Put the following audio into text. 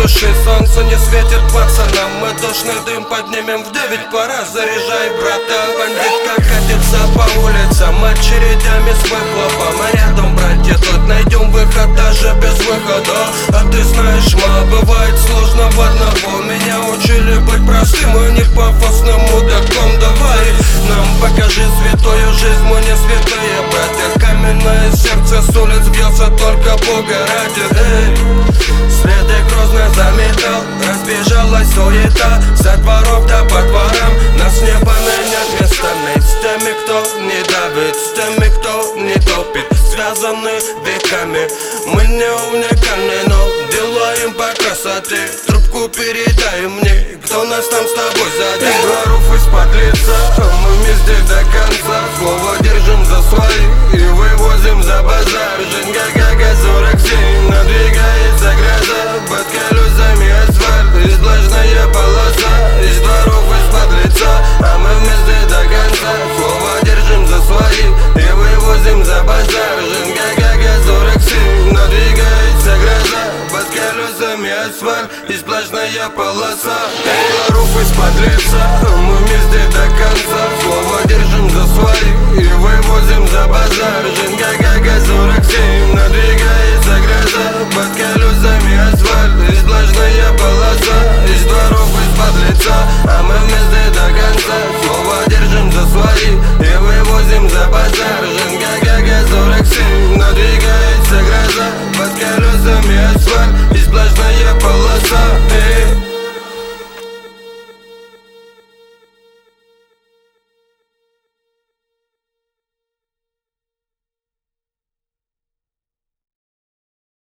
души. Солнце не светит пацанам, мы душный дым поднимем в 9. Пора заряжай, братан. Бандитка катится по улицам очередями с выхлопом. А рядом, братья, тут найдем выход даже без выхода. А ты знаешь, ма, бывает сложно в одного. Меня учили быть простым и не пафосным мудаком. Давай нам покажи святую жизнь, мы не святые, братья. Каменное сердце с улиц бьется только Бога ради. Эй, следы грозно заметал, разбежалась суета. Со дворов до по дворам нас не нет местами. С теми, кто не давит, с теми, кто не топит, связаны веками. Мы не уникальны, но делаем по красоте. Трубку передай мне, кто нас там с тобой задел. Из дворов из-под лица, мы вместе до конца. Слово держим за свои и вывозим за базар. Женька ГГ-47, надвигается гроза. Под колесами асфальт и сплошная полоса. Из дворов из-под лица, а мы вместе до конца. Слово держим за свои и вывозим за базар. Женька ГГ-47, надвигается гроза. Под колесами асфальт и сплошная полоса. Из дворов из-под лица,